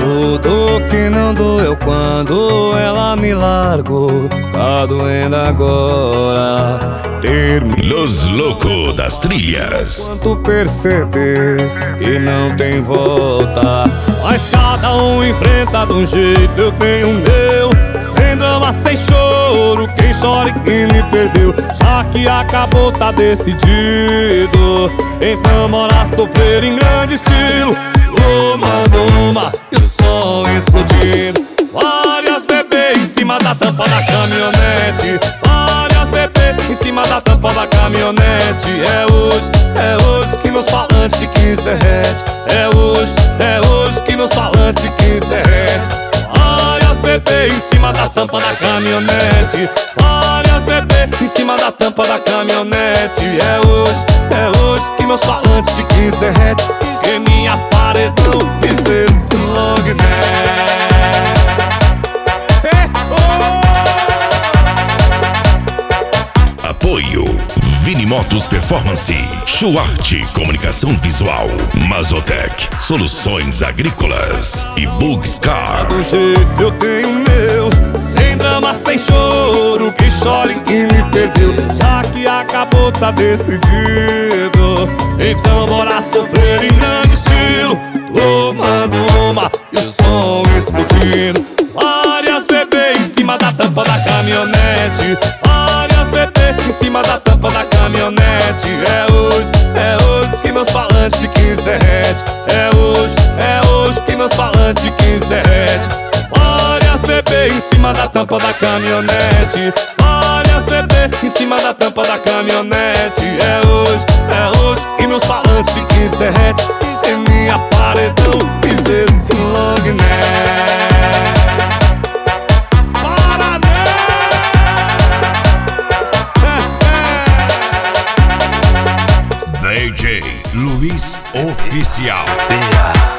Tudo que não doeu quando ela me largou, tá doendo agora. Los Loucos das Trilhas. Quanto perceber que não tem volta, mas cada um enfrenta de um jeito, eu tenho o meu. Sem drama, sem choro, quem chora e quem me perdeu. Já que acabou, tá decidido. Então bora sofrer em grande estilo. Uma e o som explodindo. Várias bebês em cima da tampa da caminhonete. Várias bebês em cima da tampa da caminhonete. É hoje que meus falantes 15 derrete. É hoje que meus falantes 15 derrete. Várias bebês em cima da tampa da caminhonete. Várias bebês em cima da tampa da caminhonete. É hoje que meus falantes de 15 derrete. Que minha paredão piseiro long neck. Apoio Vini Motos Performance, Shuarte Comunicação Visual, Mazotec Soluções Agrícolas e Bugs Car. Do jeito eu tenho o meu, sem drama, sem choro, quem chora e quem me perdeu. Já que acabou, tá decidido. Então bora sofrer em grande estilo. Tomando uma e o som explodindo. Várias bebês em cima da tampa da caminhonete. Várias bebês em cima da tampa da caminhonete. É hoje que meus falantes de 15 derrete. É hoje que meus falantes de 15 derrete. Várias bebês em cima da tampa da caminhonete. Várias bebês em cima da tampa da caminhonete. É hoje que meus falantes de 15 derrete. Sem minha paredão, piseiro long neck. DJ Luiz Oficial.